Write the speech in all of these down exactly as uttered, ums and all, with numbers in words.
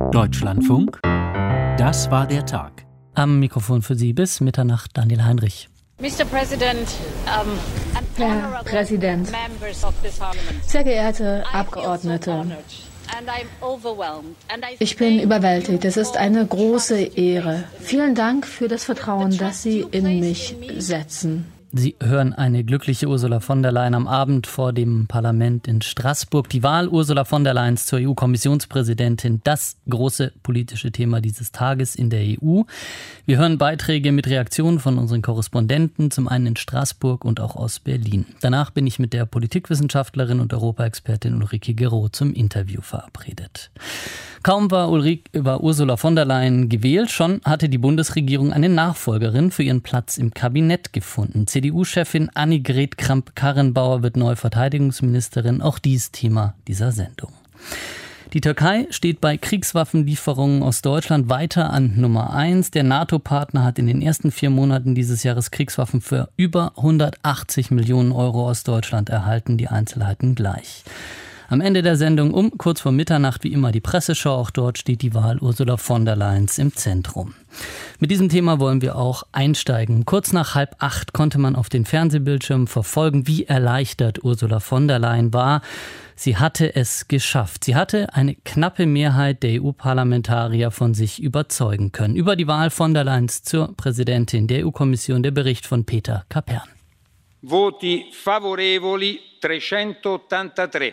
Deutschlandfunk, das war der Tag. Am Mikrofon für Sie bis Mitternacht Daniel Heinrich. Mister President, um, Herr Präsident, sehr geehrte Abgeordnete, ich bin überwältigt. Es ist eine große Ehre. Vielen Dank für das Vertrauen, das Sie in mich setzen. Sie hören eine glückliche Ursula von der Leyen am Abend vor dem Parlament in Straßburg. Die Wahl Ursula von der Leyen zur E U-Kommissionspräsidentin, das große politische Thema dieses Tages in der E U. Wir hören Beiträge mit Reaktionen von unseren Korrespondenten, zum einen in Straßburg und auch aus Berlin. Danach bin ich mit der Politikwissenschaftlerin und Europaexpertin Ulrike Guérot zum Interview verabredet. Kaum war, Ulrike, war Ursula von der Leyen gewählt, schon hatte die Bundesregierung eine Nachfolgerin für ihren Platz im Kabinett gefunden. C D U-Chefin Annegret Kramp-Karrenbauer wird neue Verteidigungsministerin, auch dies Thema dieser Sendung. Die Türkei steht bei Kriegswaffenlieferungen aus Deutschland weiter an Nummer eins. Der NATO-Partner hat in den ersten vier Monaten dieses Jahres Kriegswaffen für über hundertachtzig Millionen Euro aus Deutschland erhalten. Die Einzelheiten gleich. Am Ende der Sendung um kurz vor Mitternacht wie immer die Presseschau. Auch dort steht die Wahl Ursula von der Leyen im Zentrum. Mit diesem Thema wollen wir auch einsteigen. Kurz nach halb acht konnte man auf den Fernsehbildschirmen verfolgen, wie erleichtert Ursula von der Leyen war. Sie hatte es geschafft. Sie hatte eine knappe Mehrheit der E U-Parlamentarier von sich überzeugen können. Über die Wahl von der Leyen zur Präsidentin der E U-Kommission der Bericht von Peter Kapern. Voti favorevoli dreihundertachtantatré.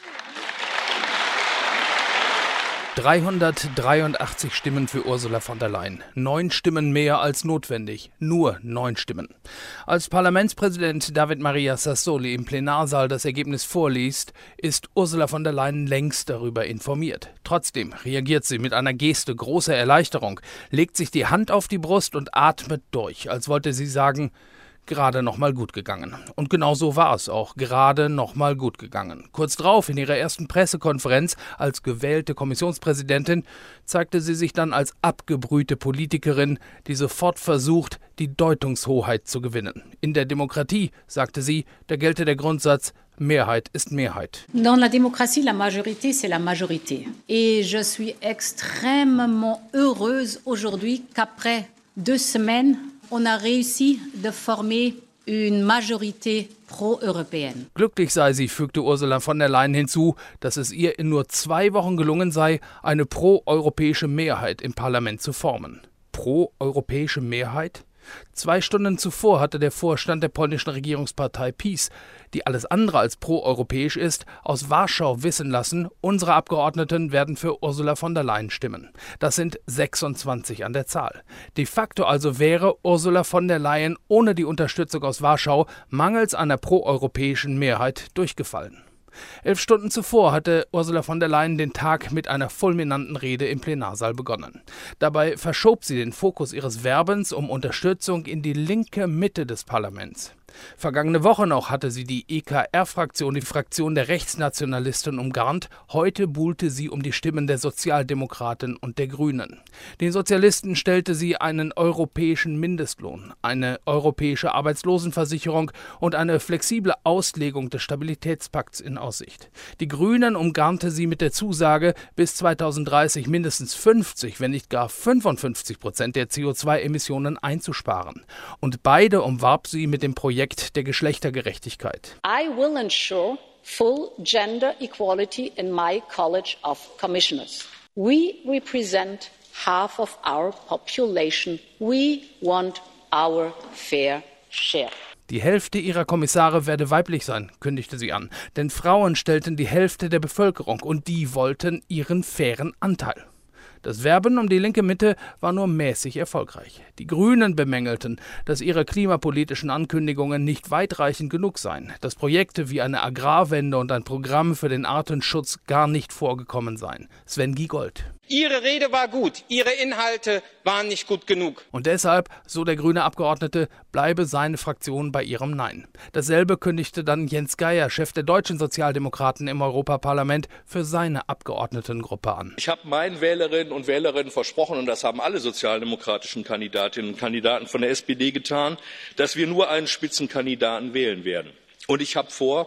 dreihundertdreiundachtzig Stimmen für Ursula von der Leyen. Neun Stimmen mehr als notwendig. Nur neun Stimmen. Als Parlamentspräsident David Maria Sassoli im Plenarsaal das Ergebnis vorliest, ist Ursula von der Leyen längst darüber informiert. Trotzdem reagiert sie mit einer Geste großer Erleichterung, legt sich die Hand auf die Brust und atmet durch, als wollte sie sagen: Gerade noch mal gut gegangen. Und genau so war es auch, gerade noch mal gut gegangen. Kurz drauf, in ihrer ersten Pressekonferenz als gewählte Kommissionspräsidentin, zeigte sie sich dann als abgebrühte Politikerin, die sofort versucht, die Deutungshoheit zu gewinnen. In der Demokratie, sagte sie, da gelte der Grundsatz: Mehrheit ist Mehrheit. Dans la démocratie, la majorité, c'est la majorité. Et je suis extrêmement heureuse aujourd'hui qu'après deux semaines, on a réussi de former une majorité pro-européenne. Glücklich sei sie, fügte Ursula von der Leyen hinzu, dass es ihr in nur zwei Wochen gelungen sei, eine pro-europäische Mehrheit im Parlament zu formen. Pro-europäische Mehrheit? Zwei Stunden zuvor hatte der Vorstand der polnischen Regierungspartei PiS, die alles andere als pro-europäisch ist, aus Warschau wissen lassen, unsere Abgeordneten werden für Ursula von der Leyen stimmen. Das sind sechsundzwanzig an der Zahl. De facto also wäre Ursula von der Leyen ohne die Unterstützung aus Warschau mangels einer pro-europäischen Mehrheit durchgefallen. Elf Stunden zuvor hatte Ursula von der Leyen den Tag mit einer fulminanten Rede im Plenarsaal begonnen. Dabei verschob sie den Fokus ihres Werbens um Unterstützung in die linke Mitte des Parlaments. Vergangene Woche noch hatte sie die E K R-Fraktion, die Fraktion der Rechtsnationalisten, umgarnt. Heute buhlte sie um die Stimmen der Sozialdemokraten und der Grünen. Den Sozialisten stellte sie einen europäischen Mindestlohn, eine europäische Arbeitslosenversicherung und eine flexible Auslegung des Stabilitätspakts in Aussicht. Die Grünen umgarnte sie mit der Zusage, bis zweitausenddreißig mindestens fünfzig, wenn nicht gar fünfundfünfzig Prozent der C O zwei Emissionen einzusparen. Und beide umwarb sie mit dem Projekt der Geschlechtergerechtigkeit. I will ensure full gender equality in my College of Commissioners. We represent half of our population. We want our fair share. Die Hälfte ihrer Kommissare werde weiblich sein, kündigte sie an. Denn Frauen stellten die Hälfte der Bevölkerung und die wollten ihren fairen Anteil. Das Werben um die linke Mitte war nur mäßig erfolgreich. Die Grünen bemängelten, dass ihre klimapolitischen Ankündigungen nicht weitreichend genug seien, dass Projekte wie eine Agrarwende und ein Programm für den Artenschutz gar nicht vorgekommen seien. Sven Giegold. Ihre Rede war gut, Ihre Inhalte waren nicht gut genug. Und deshalb, so der grüne Abgeordnete, bleibe seine Fraktion bei ihrem Nein. Dasselbe kündigte dann Jens Geier, Chef der deutschen Sozialdemokraten im Europaparlament, für seine Abgeordnetengruppe an. Ich habe meinen Wählerinnen und Wählerinnen versprochen, und das haben alle sozialdemokratischen Kandidatinnen und Kandidaten von der S P D getan, dass wir nur einen Spitzenkandidaten wählen werden. Und ich habe vor,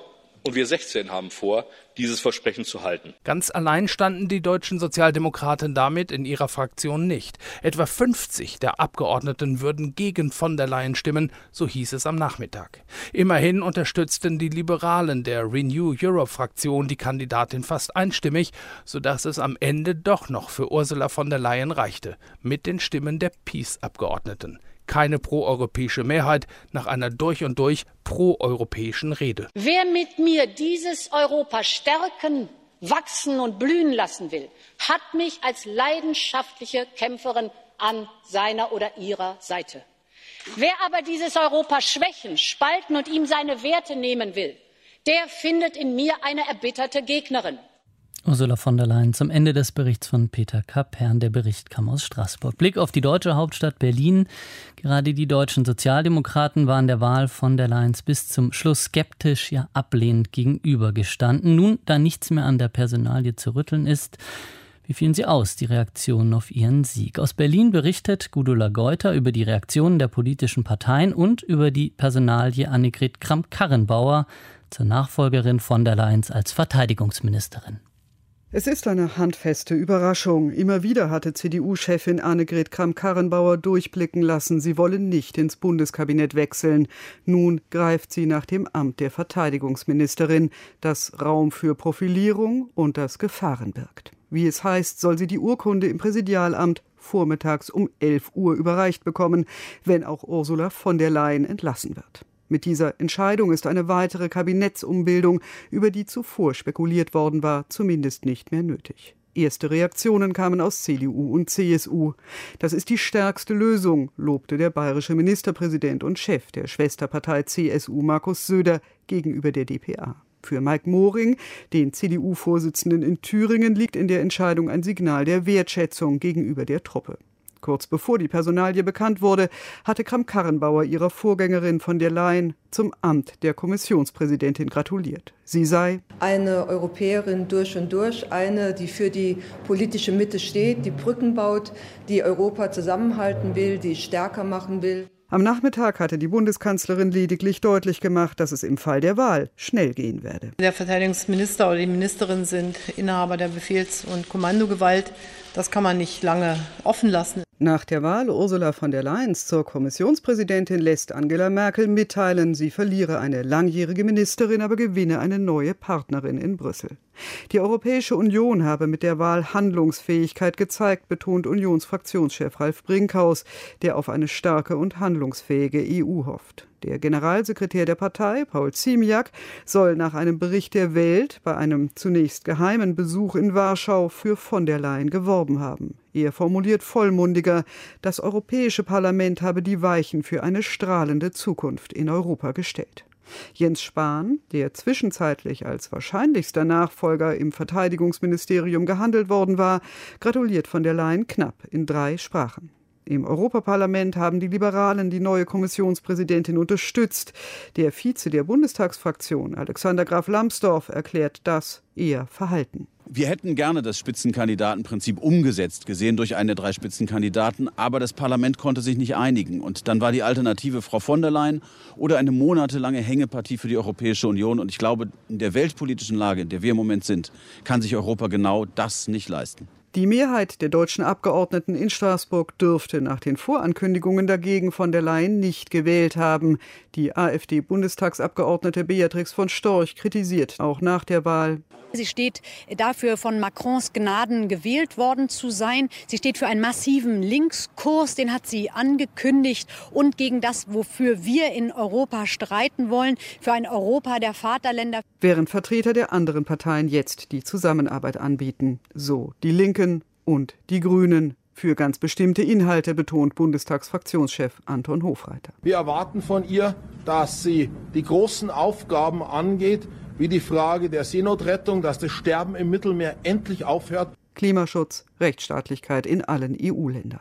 Und wir sechzehn haben vor, dieses Versprechen zu halten. Ganz allein standen die deutschen Sozialdemokraten damit in ihrer Fraktion nicht. Etwa fünfzig der Abgeordneten würden gegen von der Leyen stimmen, so hieß es am Nachmittag. Immerhin unterstützten die Liberalen der Renew Europe-Fraktion die Kandidatin fast einstimmig, sodass es am Ende doch noch für Ursula von der Leyen reichte, mit den Stimmen der Peace-Abgeordneten. Keine proeuropäische Mehrheit nach einer durch und durch proeuropäischen Rede. Wer mit mir dieses Europa stärken, wachsen und blühen lassen will, hat mich als leidenschaftliche Kämpferin an seiner oder ihrer Seite. Wer aber dieses Europa schwächen, spalten und ihm seine Werte nehmen will, der findet in mir eine erbitterte Gegnerin. Ursula von der Leyen zum Ende des Berichts von Peter Kapern. Der Bericht kam aus Straßburg. Blick auf die deutsche Hauptstadt Berlin. Gerade die deutschen Sozialdemokraten waren der Wahl von der Leyen bis zum Schluss skeptisch, ja ablehnend gegenübergestanden. Nun, da nichts mehr an der Personalie zu rütteln ist, wie fielen sie aus, die Reaktionen auf ihren Sieg? Aus Berlin berichtet Gudula Geuter über die Reaktionen der politischen Parteien und über die Personalie Annegret Kramp-Karrenbauer zur Nachfolgerin von der Leyen als Verteidigungsministerin. Es ist eine handfeste Überraschung. Immer wieder hatte C D U-Chefin Annegret Kramp-Karrenbauer durchblicken lassen, sie wolle nicht ins Bundeskabinett wechseln. Nun greift sie nach dem Amt der Verteidigungsministerin, das Raum für Profilierung und das Gefahren birgt. Wie es heißt, soll sie die Urkunde im Präsidialamt vormittags um elf Uhr überreicht bekommen, wenn auch Ursula von der Leyen entlassen wird. Mit dieser Entscheidung ist eine weitere Kabinettsumbildung, über die zuvor spekuliert worden war, zumindest nicht mehr nötig. Erste Reaktionen kamen aus C D U und C S U. Das ist die stärkste Lösung, lobte der bayerische Ministerpräsident und Chef der Schwesterpartei C S U Markus Söder gegenüber der D P A. Für Mike Moring, den C D U-Vorsitzenden in Thüringen, liegt in der Entscheidung ein Signal der Wertschätzung gegenüber der Truppe. Kurz bevor die Personalie bekannt wurde, hatte Kramp-Karrenbauer ihrer Vorgängerin von der Leyen zum Amt der Kommissionspräsidentin gratuliert. Sie sei eine Europäerin durch und durch, eine, die für die politische Mitte steht, die Brücken baut, die Europa zusammenhalten will, die stärker machen will. Am Nachmittag hatte die Bundeskanzlerin lediglich deutlich gemacht, dass es im Fall der Wahl schnell gehen werde. Der Verteidigungsminister oder die Ministerin sind Inhaber der Befehls- und Kommandogewalt. Das kann man nicht lange offen lassen. Nach der Wahl Ursula von der Leyen zur Kommissionspräsidentin lässt Angela Merkel mitteilen, sie verliere eine langjährige Ministerin, aber gewinne eine neue Partnerin in Brüssel. Die Europäische Union habe mit der Wahl Handlungsfähigkeit gezeigt, betont Unionsfraktionschef Ralf Brinkhaus, der auf eine starke und handlungsfähige E U hofft. Der Generalsekretär der Partei, Paul Ziemiak, soll nach einem Bericht der Welt bei einem zunächst geheimen Besuch in Warschau für von der Leyen geworben haben. Er formuliert vollmundiger, das Europäische Parlament habe die Weichen für eine strahlende Zukunft in Europa gestellt. Jens Spahn, der zwischenzeitlich als wahrscheinlichster Nachfolger im Verteidigungsministerium gehandelt worden war, gratuliert von der Leyen knapp in drei Sprachen. Im Europaparlament haben die Liberalen die neue Kommissionspräsidentin unterstützt. Der Vize der Bundestagsfraktion, Alexander Graf Lambsdorff, erklärt das eher verhalten. Wir hätten gerne das Spitzenkandidatenprinzip umgesetzt gesehen durch eine der drei Spitzenkandidaten, aber das Parlament konnte sich nicht einigen. Und dann war die Alternative Frau von der Leyen oder eine monatelange Hängepartie für die Europäische Union. Und ich glaube, in der weltpolitischen Lage, in der wir im Moment sind, kann sich Europa genau das nicht leisten. Die Mehrheit der deutschen Abgeordneten in Straßburg dürfte nach den Vorankündigungen dagegen von der Leyen nicht gewählt haben. Die AfD-Bundestagsabgeordnete Beatrix von Storch kritisiert auch nach der Wahl. Sie steht dafür, von Macrons Gnaden gewählt worden zu sein. Sie steht für einen massiven Linkskurs, den hat sie angekündigt, und gegen das, wofür wir in Europa streiten wollen, für ein Europa der Vaterländer. Während Vertreter der anderen Parteien jetzt die Zusammenarbeit anbieten. So die Linken und die Grünen. Für ganz bestimmte Inhalte, betont Bundestagsfraktionschef Anton Hofreiter. Wir erwarten von ihr, dass sie die großen Aufgaben angeht, wie die Frage der Seenotrettung, dass das Sterben im Mittelmeer endlich aufhört. Klimaschutz, Rechtsstaatlichkeit in allen E U-Ländern.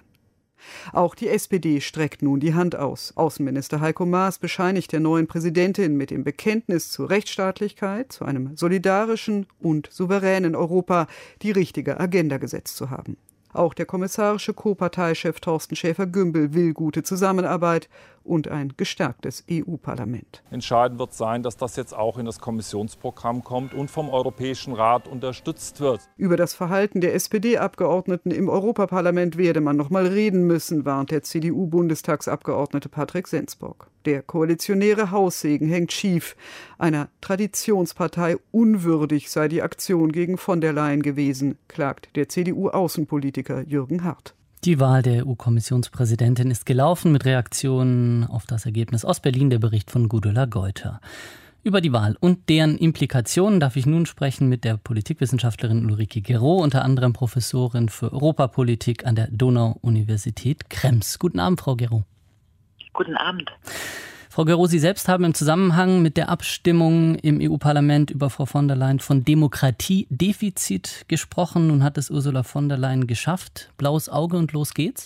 Auch die S P D streckt nun die Hand aus. Außenminister Heiko Maas bescheinigt der neuen Präsidentin mit dem Bekenntnis zur Rechtsstaatlichkeit, zu einem solidarischen und souveränen Europa, die richtige Agenda gesetzt zu haben. Auch der kommissarische Co-Parteichef Thorsten Schäfer-Gümbel will gute Zusammenarbeit und ein gestärktes E U-Parlament. Entscheidend wird sein, dass das jetzt auch in das Kommissionsprogramm kommt und vom Europäischen Rat unterstützt wird. Über das Verhalten der S P D-Abgeordneten im Europaparlament werde man noch mal reden müssen, warnt der C D U-Bundestagsabgeordnete Patrick Sensburg. Der koalitionäre Haussegen hängt schief. Einer Traditionspartei unwürdig sei die Aktion gegen von der Leyen gewesen, klagt der C D U-Außenpolitiker Jürgen Hart. Die Wahl der E U-Kommissionspräsidentin ist gelaufen mit Reaktionen auf das Ergebnis aus Berlin, der Bericht von Gudula Geuter. Über die Wahl und deren Implikationen darf ich nun sprechen mit der Politikwissenschaftlerin Ulrike Guérot, unter anderem Professorin für Europapolitik an der Donau-Universität Krems. Guten Abend, Frau Guérot. Guten Abend. Frau Guérot, Sie selbst haben im Zusammenhang mit der Abstimmung im E U-Parlament über Frau von der Leyen von Demokratiedefizit gesprochen. Nun hat es Ursula von der Leyen geschafft. Blaues Auge und los geht's?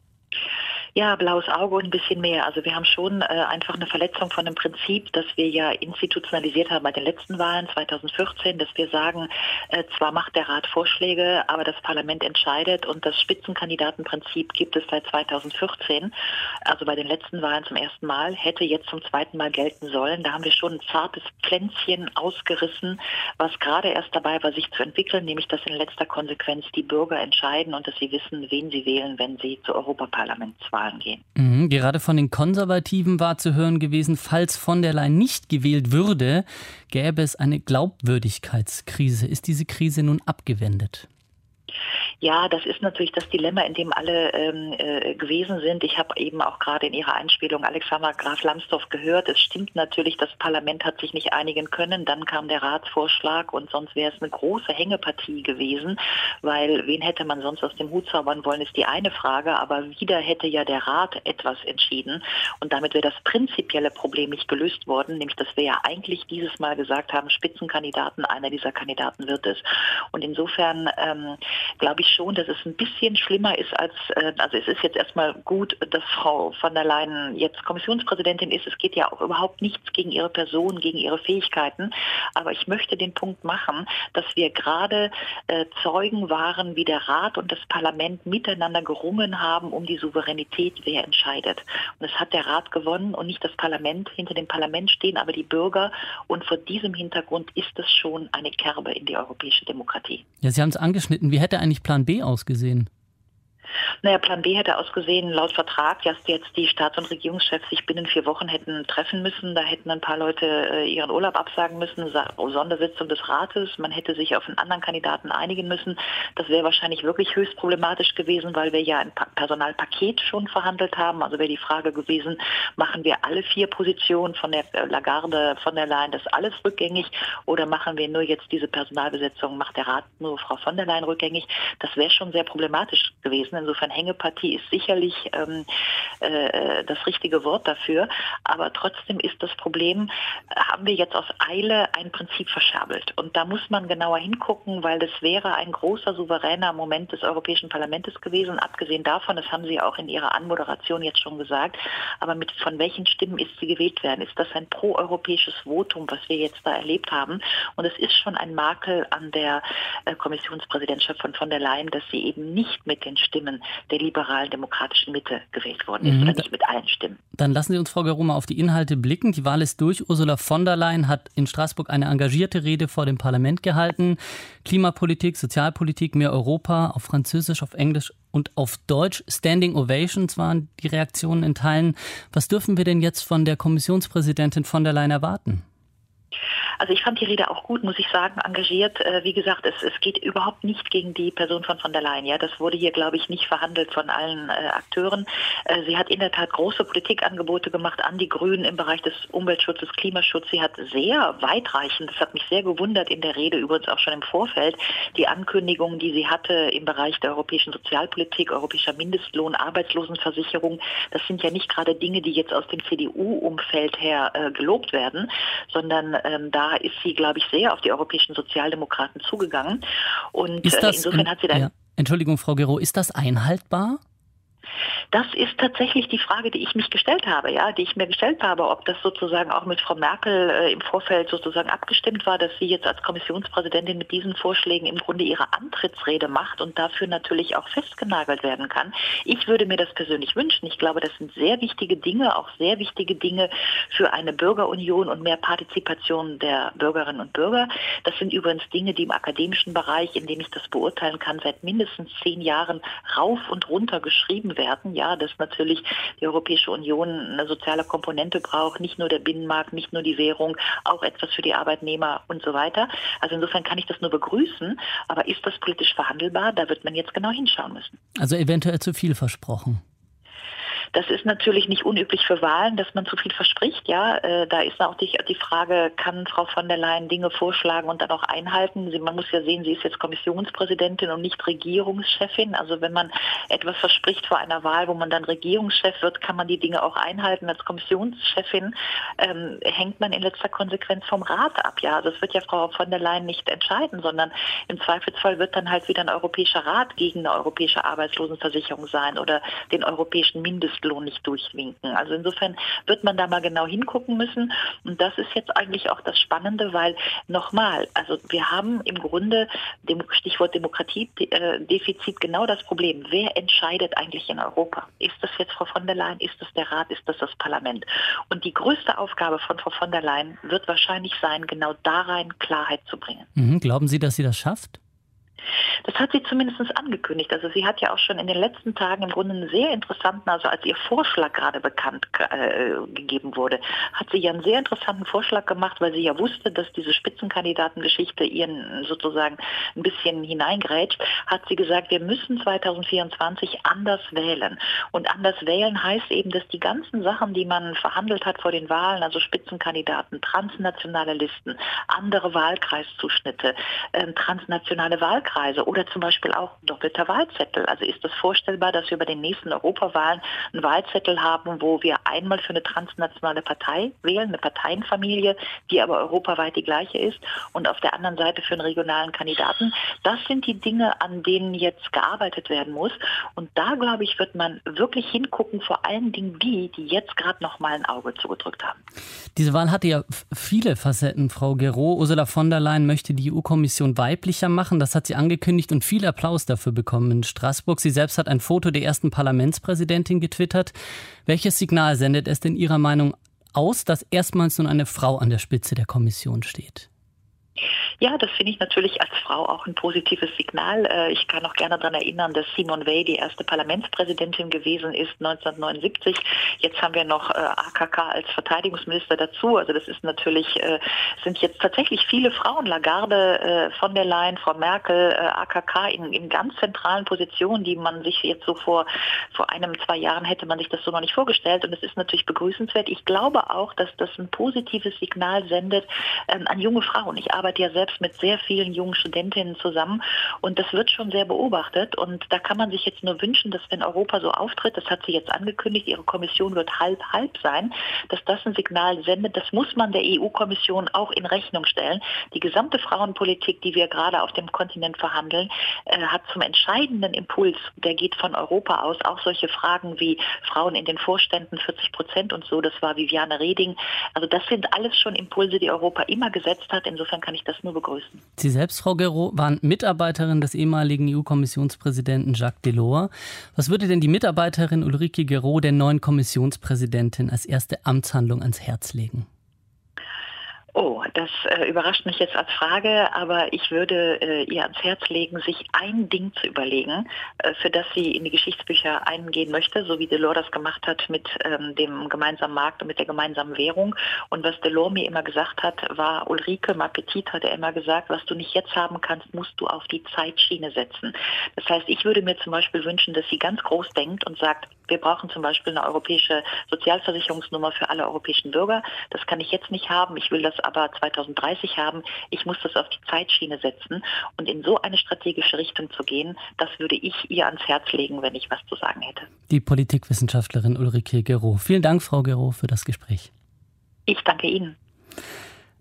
Ja, blaues Auge und ein bisschen mehr. Also wir haben schon äh, einfach eine Verletzung von dem Prinzip, das wir ja institutionalisiert haben bei den letzten Wahlen zweitausendvierzehn, dass wir sagen, äh, zwar macht der Rat Vorschläge, aber das Parlament entscheidet, und das Spitzenkandidatenprinzip gibt es seit zweitausendvierzehn. Also bei den letzten Wahlen zum ersten Mal, hätte jetzt zum zweiten Mal gelten sollen. Da haben wir schon ein zartes Pflänzchen ausgerissen, was gerade erst dabei war, sich zu entwickeln, nämlich dass in letzter Konsequenz die Bürger entscheiden und dass sie wissen, wen sie wählen, wenn sie zur Europaparlamentswahl gehen. Mhm, gerade von den Konservativen war zu hören gewesen, falls von der Leyen nicht gewählt würde, gäbe es eine Glaubwürdigkeitskrise. Ist diese Krise nun abgewendet? Ja, das ist natürlich das Dilemma, in dem alle ähm, äh, gewesen sind. Ich habe eben auch gerade in Ihrer Einspielung Alexander Graf Lambsdorff gehört. Es stimmt natürlich, das Parlament hat sich nicht einigen können. Dann kam der Ratsvorschlag und sonst wäre es eine große Hängepartie gewesen, weil wen hätte man sonst aus dem Hut zaubern wollen, ist die eine Frage. Aber wieder hätte ja der Rat etwas entschieden und damit wäre das prinzipielle Problem nicht gelöst worden, nämlich dass wir ja eigentlich dieses Mal gesagt haben, Spitzenkandidaten, einer dieser Kandidaten wird es. Und insofern ähm, glaube ich schon, dass es ein bisschen schlimmer ist als, äh, also es ist jetzt erstmal gut, dass Frau von der Leyen jetzt Kommissionspräsidentin ist. Es geht ja auch überhaupt nichts gegen ihre Person, gegen ihre Fähigkeiten. Aber ich möchte den Punkt machen, dass wir gerade äh, Zeugen waren, wie der Rat und das Parlament miteinander gerungen haben um die Souveränität, wer entscheidet. Und es hat der Rat gewonnen und nicht das Parlament. Hinter dem Parlament stehen aber die Bürger. Und vor diesem Hintergrund ist es schon eine Kerbe in die europäische Demokratie. Ja, Sie haben es angeschnitten. Wie hätte eigentlich Plan B ausgesehen? Naja, Plan B hätte ausgesehen, laut Vertrag, dass jetzt die Staats- und Regierungschefs sich binnen vier Wochen hätten treffen müssen. Da hätten ein paar Leute äh, ihren Urlaub absagen müssen, Sondersitzung des Rates. Man hätte sich auf einen anderen Kandidaten einigen müssen. Das wäre wahrscheinlich wirklich höchst problematisch gewesen, weil wir ja ein pa- Personalpaket schon verhandelt haben. Also wäre die Frage gewesen, machen wir alle vier Positionen von der äh, Lagarde, von der Leyen, das alles rückgängig, oder machen wir nur jetzt diese Personalbesetzung, macht der Rat nur Frau von der Leyen rückgängig? Das wäre schon sehr problematisch gewesen. Insofern Hängepartie ist sicherlich ähm, äh, das richtige Wort dafür. Aber trotzdem ist das Problem, haben wir jetzt aus Eile ein Prinzip verscherbelt. Und da muss man genauer hingucken, weil das wäre ein großer souveräner Moment des Europäischen Parlaments gewesen. Abgesehen davon, das haben Sie auch in Ihrer Anmoderation jetzt schon gesagt, aber mit von welchen Stimmen ist sie gewählt werden? Ist das ein proeuropäisches Votum, was wir jetzt da erlebt haben? Und es ist schon ein Makel an der äh, Kommissionspräsidentschaft von von der Leyen, dass sie eben nicht mit den Stimmen der liberalen demokratischen Mitte gewählt worden ist, mhm. oder nicht mit allen Stimmen. Dann lassen Sie uns, Frau Guérot, mal auf die Inhalte blicken. Die Wahl ist durch. Ursula von der Leyen hat in Straßburg eine engagierte Rede vor dem Parlament gehalten. Klimapolitik, Sozialpolitik, mehr Europa, auf Französisch, auf Englisch und auf Deutsch. Standing Ovations waren die Reaktionen in Teilen. Was dürfen wir denn jetzt von der Kommissionspräsidentin von der Leyen erwarten? Also ich fand die Rede auch gut, muss ich sagen, engagiert. Äh, wie gesagt, es, es geht überhaupt nicht gegen die Person von von der Leyen. Ja, das wurde hier, glaube ich, nicht verhandelt von allen äh, Akteuren. Äh, sie hat in der Tat große Politikangebote gemacht an die Grünen im Bereich des Umweltschutzes, Klimaschutzes. Sie hat sehr weitreichend, das hat mich sehr gewundert in der Rede, übrigens auch schon im Vorfeld, die Ankündigungen, die sie hatte im Bereich der europäischen Sozialpolitik, europäischer Mindestlohn, Arbeitslosenversicherung. Das sind ja nicht gerade Dinge, die jetzt aus dem C D U-Umfeld her äh, gelobt werden, sondern ähm, da ist sie, glaube ich, sehr auf die europäischen Sozialdemokraten zugegangen. Und ist das, äh, insofern hat sie dann... Ja. Entschuldigung, Frau Guérot, ist das einhaltbar? Das ist tatsächlich die Frage, die ich mich gestellt habe, ja, die ich mir gestellt habe, ob das sozusagen auch mit Frau Merkel äh, im Vorfeld sozusagen abgestimmt war, dass sie jetzt als Kommissionspräsidentin mit diesen Vorschlägen im Grunde ihre Antrittsrede macht und dafür natürlich auch festgenagelt werden kann. Ich würde mir das persönlich wünschen. Ich glaube, das sind sehr wichtige Dinge, auch sehr wichtige Dinge für eine Bürgerunion und mehr Partizipation der Bürgerinnen und Bürger. Das sind übrigens Dinge, die im akademischen Bereich, in dem ich das beurteilen kann, seit mindestens zehn Jahren rauf und runter geschrieben werden. Ja, dass natürlich die Europäische Union eine soziale Komponente braucht, nicht nur der Binnenmarkt, nicht nur die Währung, auch etwas für die Arbeitnehmer und so weiter. Also insofern kann ich das nur begrüßen, aber ist das politisch verhandelbar? Da wird man jetzt genau hinschauen müssen. Also eventuell zu viel versprochen. Das ist natürlich nicht unüblich für Wahlen, dass man zu viel verspricht. Ja, äh, da ist auch die, die Frage, kann Frau von der Leyen Dinge vorschlagen und dann auch einhalten? Sie, man muss ja sehen, sie ist jetzt Kommissionspräsidentin und nicht Regierungschefin. Also wenn man etwas verspricht vor einer Wahl, wo man dann Regierungschef wird, kann man die Dinge auch einhalten. Als Kommissionschefin ähm, hängt man in letzter Konsequenz vom Rat ab. Ja, also das wird ja Frau von der Leyen nicht entscheiden, sondern im Zweifelsfall wird dann halt wieder ein Europäischer Rat gegen eine europäische Arbeitslosenversicherung sein oder den europäischen Mindest Lohn nicht durchwinken. Also insofern wird man da mal genau hingucken müssen. Und das ist jetzt eigentlich auch das Spannende, weil nochmal, also wir haben im Grunde, dem Stichwort Demokratiedefizit, genau das Problem. Wer entscheidet eigentlich in Europa? Ist das jetzt Frau von der Leyen? Ist das der Rat? Ist das das Parlament? Und die größte Aufgabe von Frau von der Leyen wird wahrscheinlich sein, genau da rein Klarheit zu bringen. Mhm. Glauben Sie, dass sie das schafft? Das hat sie zumindest angekündigt. Also sie hat ja auch schon in den letzten Tagen im Grunde einen sehr interessanten, also als ihr Vorschlag gerade bekannt äh, gegeben wurde, hat sie ja einen sehr interessanten Vorschlag gemacht, weil sie ja wusste, dass diese Spitzenkandidatengeschichte ihren sozusagen ein bisschen hineingrätscht, hat sie gesagt, wir müssen zweitausendvierundzwanzig anders wählen. Und anders wählen heißt eben, dass die ganzen Sachen, die man verhandelt hat vor den Wahlen, also Spitzenkandidaten, transnationale Listen, andere Wahlkreiszuschnitte, äh, transnationale Wahlkreise, oder zum Beispiel auch doppelter Wahlzettel. Also ist es vorstellbar, dass wir bei den nächsten Europawahlen einen Wahlzettel haben, wo wir einmal für eine transnationale Partei wählen, eine Parteienfamilie, die aber europaweit die gleiche ist, und auf der anderen Seite für einen regionalen Kandidaten. Das sind die Dinge, an denen jetzt gearbeitet werden muss. Und da, glaube ich, wird man wirklich hingucken, vor allen Dingen die, die jetzt gerade noch mal ein Auge zugedrückt haben. Diese Wahl hatte ja viele Facetten, Frau Guerreau. Ursula von der Leyen möchte die E U-Kommission weiblicher machen. Das hat sie angekündigt und viel Applaus dafür bekommen in Straßburg. Sie selbst hat ein Foto der ersten Parlamentspräsidentin getwittert. Welches Signal sendet es denn Ihrer Meinung aus, dass erstmals nun eine Frau an der Spitze der Kommission steht? Ja, das finde ich natürlich als Frau auch ein positives Signal. Ich kann auch gerne daran erinnern, dass Simone Veil die erste Parlamentspräsidentin gewesen ist neunzehnhundertneunundsiebzig. Jetzt haben wir noch A K K als Verteidigungsminister dazu. Also das ist natürlich, sind jetzt tatsächlich viele Frauen, Lagarde, von der Leyen, Frau Merkel, A K K in, in ganz zentralen Positionen, die man sich jetzt so vor, vor einem, zwei Jahren hätte man sich das so noch nicht vorgestellt. Und das ist natürlich begrüßenswert. Ich glaube auch, dass das ein positives Signal sendet ähm, an junge Frauen. Ich arbeite ja selbst mit sehr vielen jungen Studentinnen zusammen und das wird schon sehr beobachtet und da kann man sich jetzt nur wünschen, dass wenn Europa so auftritt, das hat sie jetzt angekündigt, ihre Kommission wird halb-halb sein, dass das ein Signal sendet, das muss man der E U-Kommission auch in Rechnung stellen. Die gesamte Frauenpolitik, die wir gerade auf dem Kontinent verhandeln, äh, hat zum entscheidenden Impuls, der geht von Europa aus, auch solche Fragen wie Frauen in den Vorständen, vierzig Prozent und so, das war Viviane Reding. Also das sind alles schon Impulse, die Europa immer gesetzt hat, insofern kann ich das nur begrüßen. Sie selbst, Frau Guerreau, waren Mitarbeiterin des ehemaligen E U-Kommissionspräsidenten Jacques Delors. Was würde denn die Mitarbeiterin Ulrike Guerreau der neuen Kommissionspräsidentin als erste Amtshandlung ans Herz legen? Oh, das äh, überrascht mich jetzt als Frage, aber ich würde äh, ihr ans Herz legen, sich ein Ding zu überlegen, äh, für das sie in die Geschichtsbücher eingehen möchte, so wie Delors das gemacht hat mit ähm, dem gemeinsamen Markt und mit der gemeinsamen Währung. Und was Delors mir immer gesagt hat, war, Ulrike, ma petite, hat er immer gesagt, was du nicht jetzt haben kannst, musst du auf die Zeitschiene setzen. Das heißt, ich würde mir zum Beispiel wünschen, dass sie ganz groß denkt und sagt, wir brauchen zum Beispiel eine europäische Sozialversicherungsnummer für alle europäischen Bürger. Das kann ich jetzt nicht haben. Ich will das aber zweitausenddreißig haben. Ich muss das auf die Zeitschiene setzen. Und in so eine strategische Richtung zu gehen, das würde ich ihr ans Herz legen, wenn ich was zu sagen hätte. Die Politikwissenschaftlerin Ulrike Guerreau. Vielen Dank, Frau Guerreau, für das Gespräch. Ich danke Ihnen.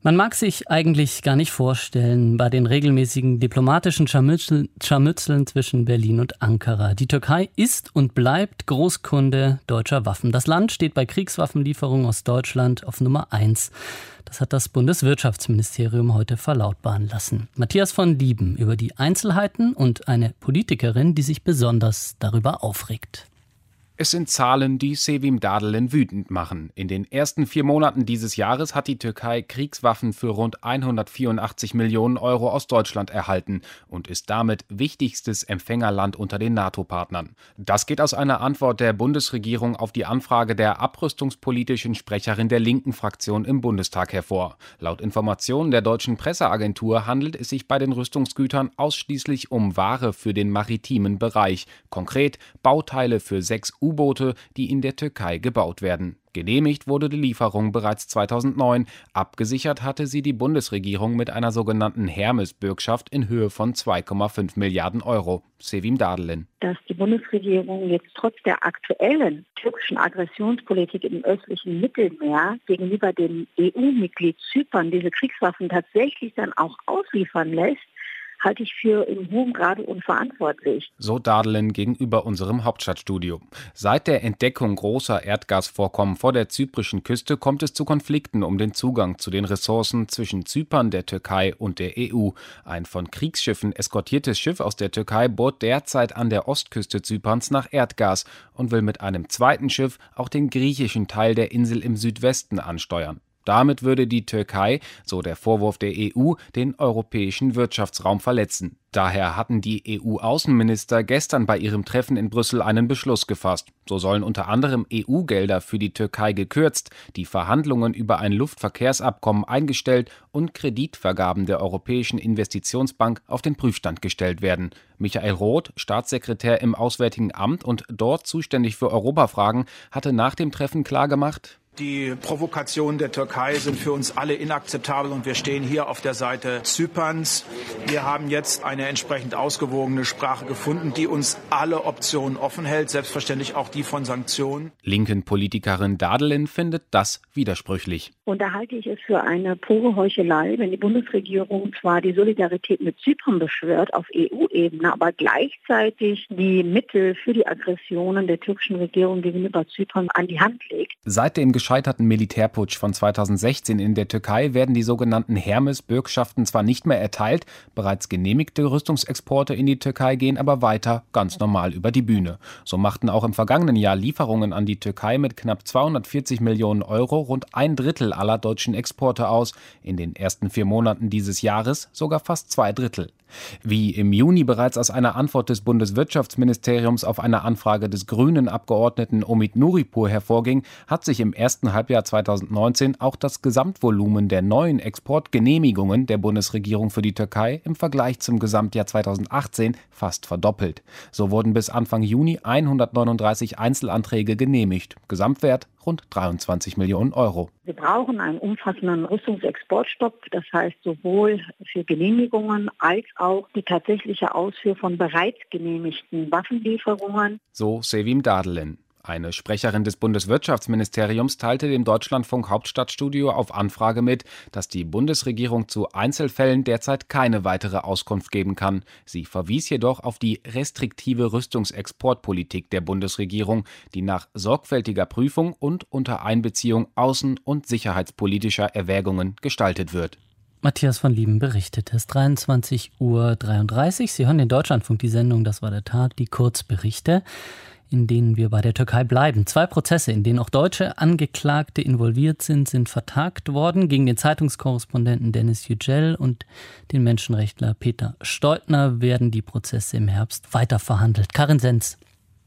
Man mag sich eigentlich gar nicht vorstellen, bei den regelmäßigen diplomatischen Scharmützeln, Scharmützeln zwischen Berlin und Ankara. Die Türkei ist und bleibt Großkunde deutscher Waffen. Das Land steht bei Kriegswaffenlieferungen aus Deutschland auf Nummer eins. Das hat das Bundeswirtschaftsministerium heute verlautbaren lassen. Matthias von Lieben über die Einzelheiten und eine Politikerin, die sich besonders darüber aufregt. Es sind Zahlen, die Sevim Dağdelen wütend machen. In den ersten vier Monaten dieses Jahres hat die Türkei Kriegswaffen für rund hundertvierundachtzig Millionen Euro aus Deutschland erhalten und ist damit wichtigstes Empfängerland unter den NATO-Partnern. Das geht aus einer Antwort der Bundesregierung auf die Anfrage der abrüstungspolitischen Sprecherin der linken Fraktion im Bundestag hervor. Laut Informationen der deutschen Presseagentur handelt es sich bei den Rüstungsgütern ausschließlich um Ware für den maritimen Bereich, konkret Bauteile für sechs U-Boote, die in der Türkei gebaut werden. Genehmigt wurde die Lieferung bereits zweitausendneun. Abgesichert hatte sie die Bundesregierung mit einer sogenannten Hermes-Bürgschaft in Höhe von zwei Komma fünf Milliarden Euro. Sevim Dağdelen. Dass die Bundesregierung jetzt trotz der aktuellen türkischen Aggressionspolitik im östlichen Mittelmeer gegenüber dem E U-Mitglied Zypern diese Kriegswaffen tatsächlich dann auch ausliefern lässt, halte ich für im hohen Grade unverantwortlich. So Dağdelen gegenüber unserem Hauptstadtstudio. Seit der Entdeckung großer Erdgasvorkommen vor der zyprischen Küste kommt es zu Konflikten um den Zugang zu den Ressourcen zwischen Zypern, der Türkei und der E U. Ein von Kriegsschiffen eskortiertes Schiff aus der Türkei bohrt derzeit an der Ostküste Zyperns nach Erdgas und will mit einem zweiten Schiff auch den griechischen Teil der Insel im Südwesten ansteuern. Damit würde die Türkei, so der Vorwurf der E U, den europäischen Wirtschaftsraum verletzen. Daher hatten die E U-Außenminister gestern bei ihrem Treffen in Brüssel einen Beschluss gefasst. So sollen unter anderem E U-Gelder für die Türkei gekürzt, die Verhandlungen über ein Luftverkehrsabkommen eingestellt und Kreditvergaben der Europäischen Investitionsbank auf den Prüfstand gestellt werden. Michael Roth, Staatssekretär im Auswärtigen Amt und dort zuständig für Europafragen, hatte nach dem Treffen klargemacht: Die Provokationen der Türkei sind für uns alle inakzeptabel und wir stehen hier auf der Seite Zyperns. Wir haben jetzt eine entsprechend ausgewogene Sprache gefunden, die uns alle Optionen offen hält, selbstverständlich auch die von Sanktionen. Linken Politikerin Dağdelen findet das widersprüchlich. Und da halte ich es für eine pure Heuchelei, wenn die Bundesregierung zwar die Solidarität mit Zypern beschwört auf E U-Ebene, aber gleichzeitig die Mittel für die Aggressionen der türkischen Regierung gegenüber Zypern an die Hand legt. Seit dem gescheiterten Militärputsch von zweitausendsechzehn in der Türkei werden die sogenannten Hermes-Bürgschaften zwar nicht mehr erteilt, bereits genehmigte Rüstungsexporte in die Türkei gehen aber weiter ganz normal über die Bühne. So machten auch im vergangenen Jahr Lieferungen an die Türkei mit knapp zweihundertvierzig Millionen Euro rund ein Drittel aller deutschen Exporte aus, in den ersten vier Monaten dieses Jahres sogar fast zwei Drittel. Wie im Juni bereits aus einer Antwort des Bundeswirtschaftsministeriums auf eine Anfrage des grünen Abgeordneten Omid Nuripur hervorging, hat sich im ersten Halbjahr zweitausendneunzehn auch das Gesamtvolumen der neuen Exportgenehmigungen der Bundesregierung für die Türkei im Vergleich zum Gesamtjahr zweitausendachtzehn fast verdoppelt. So wurden bis Anfang Juni hundertneununddreißig Einzelanträge genehmigt. Gesamtwert rund dreiundzwanzig Millionen Euro. Wir brauchen einen umfassenden Rüstungsexportstopp, das heißt sowohl für Genehmigungen als auch die tatsächliche Ausführung von bereits genehmigten Waffenlieferungen. So Sevim Dağdelen. Eine Sprecherin des Bundeswirtschaftsministeriums teilte dem Deutschlandfunk Hauptstadtstudio auf Anfrage mit, dass die Bundesregierung zu Einzelfällen derzeit keine weitere Auskunft geben kann. Sie verwies jedoch auf die restriktive Rüstungsexportpolitik der Bundesregierung, die nach sorgfältiger Prüfung und unter Einbeziehung außen- und sicherheitspolitischer Erwägungen gestaltet wird. Matthias von Lieben berichtet. Es ist dreiundzwanzig Uhr dreiunddreißig. Sie hören den Deutschlandfunk, die Sendung Das war der Tag, die Kurzberichte, in denen wir bei der Türkei bleiben. Zwei Prozesse, in denen auch deutsche Angeklagte involviert sind, sind vertagt worden. Gegen den Zeitungskorrespondenten Dennis Yücel und den Menschenrechtler Peter Steutner werden die Prozesse im Herbst weiterverhandelt. Karin Senz.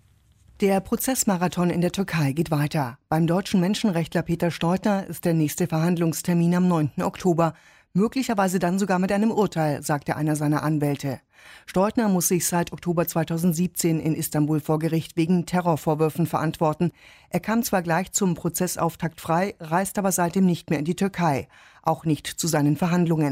Der Prozessmarathon in der Türkei geht weiter. Beim deutschen Menschenrechtler Peter Steutner ist der nächste Verhandlungstermin am neunten Oktober. Möglicherweise dann sogar mit einem Urteil, sagte einer seiner Anwälte. Steutner muss sich seit Oktober zweitausendsiebzehn in Istanbul vor Gericht wegen Terrorvorwürfen verantworten. Er kam zwar gleich zum Prozessauftakt frei, reist aber seitdem nicht mehr in die Türkei, auch nicht zu seinen Verhandlungen.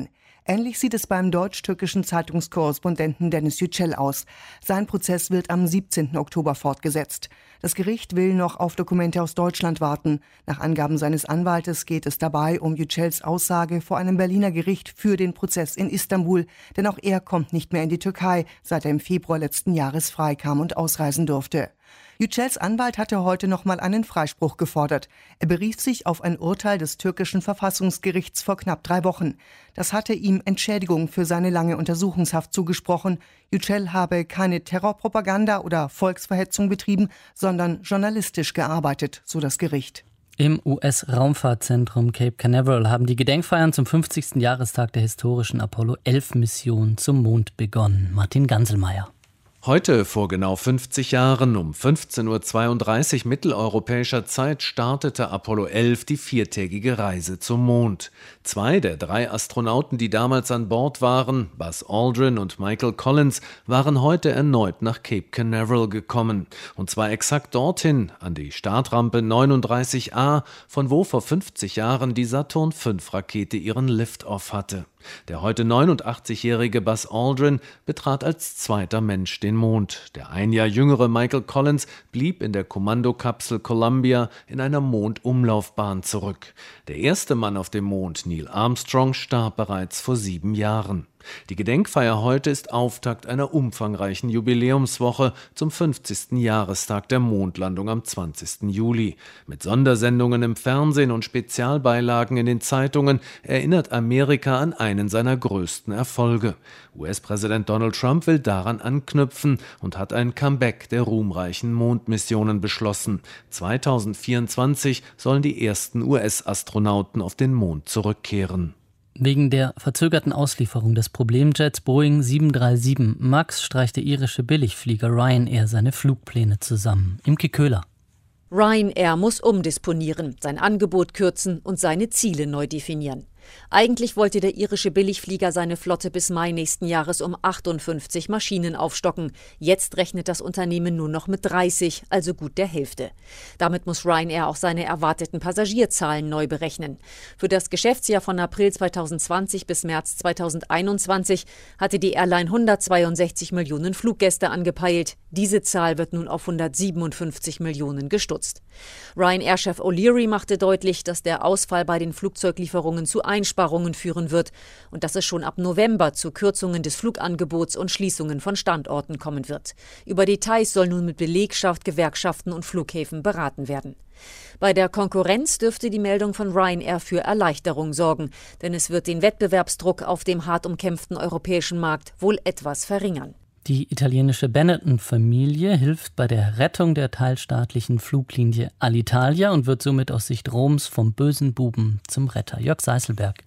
Ähnlich sieht es beim deutsch-türkischen Zeitungskorrespondenten Deniz Yücel aus. Sein Prozess wird am siebzehnten Oktober fortgesetzt. Das Gericht will noch auf Dokumente aus Deutschland warten. Nach Angaben seines Anwaltes geht es dabei um Yücels Aussage vor einem Berliner Gericht für den Prozess in Istanbul. Denn auch er kommt nicht mehr in die Türkei, seit er im Februar letzten Jahres freikam und ausreisen durfte. Yücels Anwalt hatte heute noch mal einen Freispruch gefordert. Er berief sich auf ein Urteil des türkischen Verfassungsgerichts vor knapp drei Wochen. Das hatte ihm Entschädigung für seine lange Untersuchungshaft zugesprochen. Yücel habe keine Terrorpropaganda oder Volksverhetzung betrieben, sondern journalistisch gearbeitet, so das Gericht. Im U S-Raumfahrtzentrum Cape Canaveral haben die Gedenkfeiern zum fünfzigsten Jahrestag der historischen Apollo elf Mission zum Mond begonnen. Martin Ganselmeier. Heute, vor genau fünfzig Jahren, um fünfzehn Uhr zweiunddreißig mitteleuropäischer Zeit, startete Apollo elf die viertägige Reise zum Mond. Zwei der drei Astronauten, die damals an Bord waren, Buzz Aldrin und Michael Collins, waren heute erneut nach Cape Canaveral gekommen. Und zwar exakt dorthin, an die Startrampe neununddreißig A, von wo vor fünfzig Jahren die Saturn fünf Rakete ihren Liftoff hatte. Der heute neunundachtzigjährige Buzz Aldrin betrat als zweiter Mensch den Mond. Der ein Jahr jüngere Michael Collins blieb in der Kommandokapsel Columbia in einer Mondumlaufbahn zurück. Der erste Mann auf dem Mond, Neil Armstrong, starb bereits vor sieben Jahren. Die Gedenkfeier heute ist Auftakt einer umfangreichen Jubiläumswoche zum fünfzigsten Jahrestag der Mondlandung am zwanzigsten Juli. Mit Sondersendungen im Fernsehen und Spezialbeilagen in den Zeitungen erinnert Amerika an einen seiner größten Erfolge. U S-Präsident Donald Trump will daran anknüpfen und hat ein Comeback der ruhmreichen Mondmissionen beschlossen. zweitausendvierundzwanzig sollen die ersten U S-Astronauten auf den Mond zurückkehren. Wegen der verzögerten Auslieferung des Problemjets Boeing sieben drei sieben MAX streicht der irische Billigflieger Ryanair seine Flugpläne zusammen. Imke Köhler. Ryanair muss umdisponieren, sein Angebot kürzen und seine Ziele neu definieren. Eigentlich wollte der irische Billigflieger seine Flotte bis Mai nächsten Jahres um achtundfünfzig Maschinen aufstocken. Jetzt rechnet das Unternehmen nur noch mit dreißig, also gut der Hälfte. Damit muss Ryanair auch seine erwarteten Passagierzahlen neu berechnen. Für das Geschäftsjahr von April zweitausendzwanzig bis März zweitausendeinundzwanzig hatte die Airline hundertzweiundsechzig Millionen Fluggäste angepeilt. Diese Zahl wird nun auf hundertsiebenundfünfzig Millionen gestutzt. Ryanair-Chef O'Leary machte deutlich, dass der Ausfall bei den Flugzeuglieferungen zu Einsparungen führen wird und dass es schon ab November zu Kürzungen des Flugangebots und Schließungen von Standorten kommen wird. Über Details soll nun mit Belegschaft, Gewerkschaften und Flughäfen beraten werden. Bei der Konkurrenz dürfte die Meldung von Ryanair für Erleichterung sorgen, denn es wird den Wettbewerbsdruck auf dem hart umkämpften europäischen Markt wohl etwas verringern. Die italienische Benetton-Familie hilft bei der Rettung der teilstaatlichen Fluglinie Alitalia und wird somit aus Sicht Roms vom bösen Buben zum Retter. Jörg Seißelberg.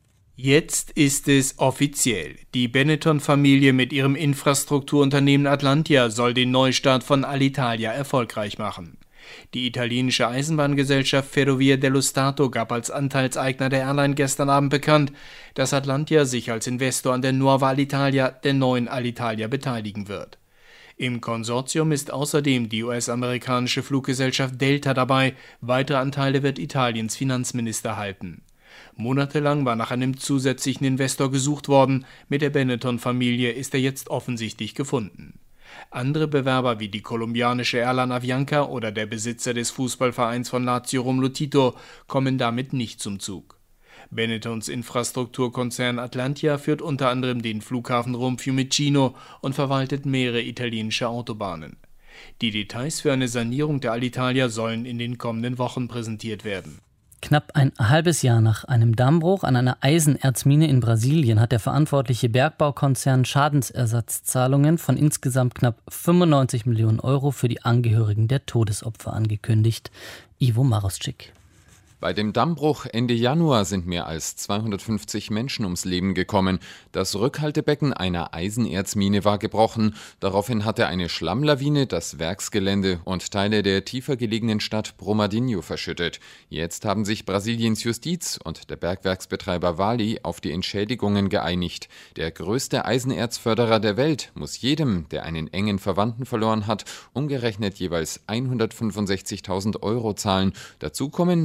Jetzt ist es offiziell. Die Benetton-Familie mit ihrem Infrastrukturunternehmen Atlantia soll den Neustart von Alitalia erfolgreich machen. Die italienische Eisenbahngesellschaft Ferrovie dello Stato gab als Anteilseigner der Airline gestern Abend bekannt, dass Atlantia sich als Investor an der Nuova Alitalia, der neuen Alitalia, beteiligen wird. Im Konsortium ist außerdem die U S-amerikanische Fluggesellschaft Delta dabei. Weitere Anteile wird Italiens Finanzminister halten. Monatelang war nach einem zusätzlichen Investor gesucht worden. Mit der Benetton-Familie ist er jetzt offensichtlich gefunden. Andere Bewerber wie die kolumbianische Airline Avianca oder der Besitzer des Fußballvereins von Lazio Romolo Tito kommen damit nicht zum Zug. Benettons Infrastrukturkonzern Atlantia führt unter anderem den Flughafen Rom Fiumicino und verwaltet mehrere italienische Autobahnen. Die Details für eine Sanierung der Alitalia sollen in den kommenden Wochen präsentiert werden. Knapp ein halbes Jahr nach einem Dammbruch an einer Eisenerzmine in Brasilien hat der verantwortliche Bergbaukonzern Schadensersatzzahlungen von insgesamt knapp fünfundneunzig Millionen Euro für die Angehörigen der Todesopfer angekündigt. Ivo Maroschik. Bei dem Dammbruch Ende Januar sind mehr als zweihundertfünfzig Menschen ums Leben gekommen. Das Rückhaltebecken einer Eisenerzmine war gebrochen. Daraufhin hatte eine Schlammlawine das Werksgelände und Teile der tiefer gelegenen Stadt Brumadinho verschüttet. Jetzt haben sich Brasiliens Justiz und der Bergwerksbetreiber Vale auf die Entschädigungen geeinigt. Der größte Eisenerzförderer der Welt muss jedem, der einen engen Verwandten verloren hat, umgerechnet jeweils hundertfünfundsechzigtausend Euro zahlen. Dazu kommen zunächst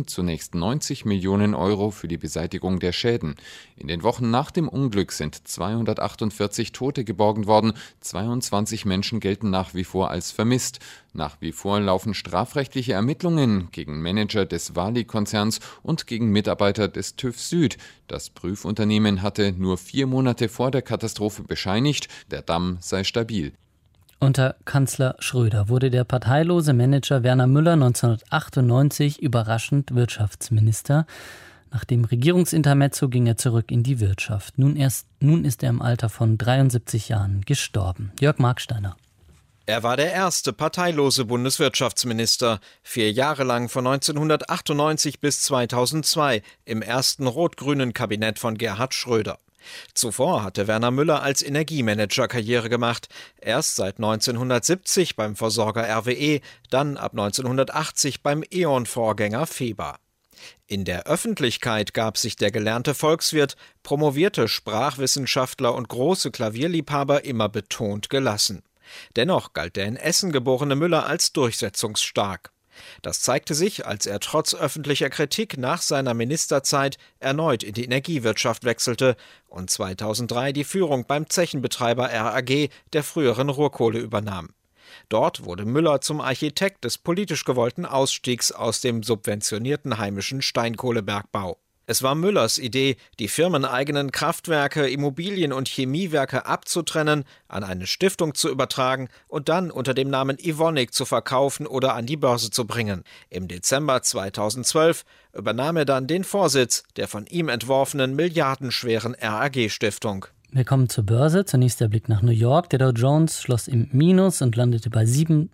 fast neunzig Millionen Euro für die Beseitigung der Schäden. In den Wochen nach dem Unglück sind zweihundertachtundvierzig Tote geborgen worden, zweiundzwanzig Menschen gelten nach wie vor als vermisst. Nach wie vor laufen strafrechtliche Ermittlungen gegen Manager des Wali-Konzerns und gegen Mitarbeiter des TÜV Süd. Das Prüfunternehmen hatte nur vier Monate vor der Katastrophe bescheinigt, der Damm sei stabil. Unter Kanzler Schröder wurde der parteilose Manager Werner Müller neunzehnhundertachtundneunzig überraschend Wirtschaftsminister. Nach dem Regierungsintermezzo ging er zurück in die Wirtschaft. Nun, erst, nun ist er im Alter von dreiundsiebzig Jahren gestorben. Jörg Marksteiner. Er war der erste parteilose Bundeswirtschaftsminister, vier Jahre lang von neunzehnhundertachtundneunzig bis zweitausendzwei im ersten rot-grünen Kabinett von Gerhard Schröder. Zuvor hatte Werner Müller als Energiemanager Karriere gemacht, erst seit neunzehnhundertsiebzig beim Versorger R W E, dann ab neunzehnhundertachtzig beim E.ON-Vorgänger Feba. In der Öffentlichkeit gab sich der gelernte Volkswirt, promovierte Sprachwissenschaftler und große Klavierliebhaber immer betont gelassen. Dennoch galt der in Essen geborene Müller als durchsetzungsstark. Das zeigte sich, als er trotz öffentlicher Kritik nach seiner Ministerzeit erneut in die Energiewirtschaft wechselte und zweitausenddrei die Führung beim Zechenbetreiber R A G der früheren Ruhrkohle übernahm. Dort wurde Müller zum Architekt des politisch gewollten Ausstiegs aus dem subventionierten heimischen Steinkohlebergbau. Es war Müllers Idee, die firmeneigenen Kraftwerke, Immobilien und Chemiewerke abzutrennen, an eine Stiftung zu übertragen und dann unter dem Namen Evonik zu verkaufen oder an die Börse zu bringen. Im Dezember zweitausendzwölf übernahm er dann den Vorsitz der von ihm entworfenen milliardenschweren R A G-Stiftung. Wir kommen zur Börse. Zunächst der Blick nach New York. Der Dow Jones schloss im Minus und landete bei